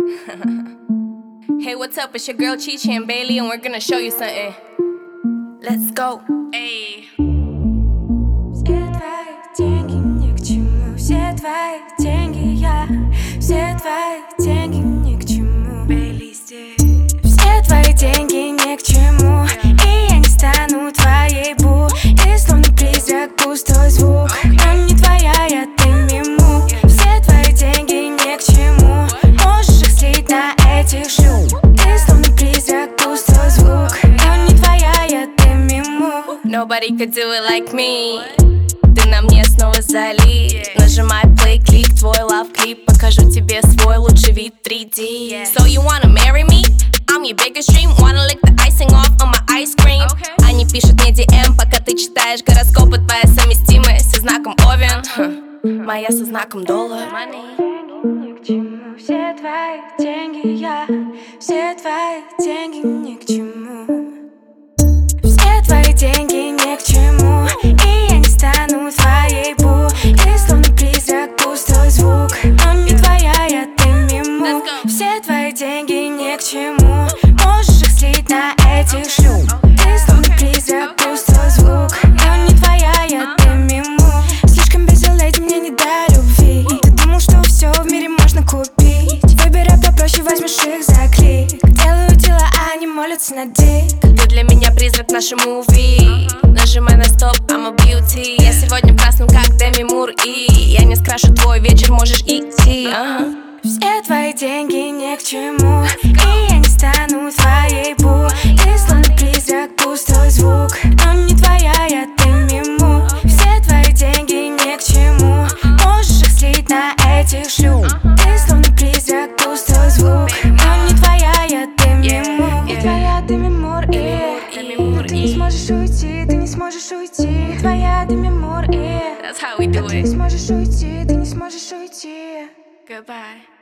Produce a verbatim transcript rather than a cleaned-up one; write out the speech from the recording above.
Hey, what's up? It's your girl Chichi and Bailey, and we're gonna show you something. Let's go. Hey. Все твои деньги ни к чему, все твои деньги я, все твои деньги ни к чему, Bailey здесь. Все твои деньги ни к чему, и я не стану твоей бу. Ты словно призрак, пустой звук, но не твоя, я ты миму. Все твои деньги ни к чему, можешь их слить на этих шлюх. Ты словно призрак, пустой звук, но не твоя, я ты миму. Nobody could do it like me. Ты на мне снова залит. Нажимай play, клик, твой love клип. Покажу тебе свой лучший вид три ди. So you wanna marry me? I'm your biggest dream. Wanna lick the icing off on my ice cream. Они пишут мне ди эм, пока ты читаешь гороскопы. Твоя совместимость со знаком Овен, моя со знаком доллар. Все твои деньги я, все твои деньги ни к чему. Все твои деньги ни к чему, и я не стану твоей бу. Ты словно призрак, пустой звук, но не твоя, я ты миму. Все твои деньги ни к чему, можешь их слить на этих шлюх. Ты словно призрак, пустой звук, но не твоя, я ты миму. Слишком беззалетен, мне не до любви. Ты думал, что все в мире можно купить. Выбирай попроще, возьмешь их за клик. Делаю дела, а они молятся на дик. Ты для меня призрак нашей муви. Нажимай на стоп, I'm a beauty. Я сегодня праздную, как Деми Мур. И я не скрашу твой вечер, можешь идти. uh-huh. Все твои деньги ни к чему, и я не стану твоей бу. Ты словно призрак, пустой звук, но не твоя, я ты миму. Все твои деньги ни к чему, можешь их слить на этих шлюх. Ты словно призрак, пустой звук, но не твоя, я ты миму. Не твоя, ты мимур, и ты не сможешь уйти, ты не сможешь уйти. Не твоя, ты мимур, и That's how we do ты не it. сможешь уйти, ты не сможешь уйти. Goodbye.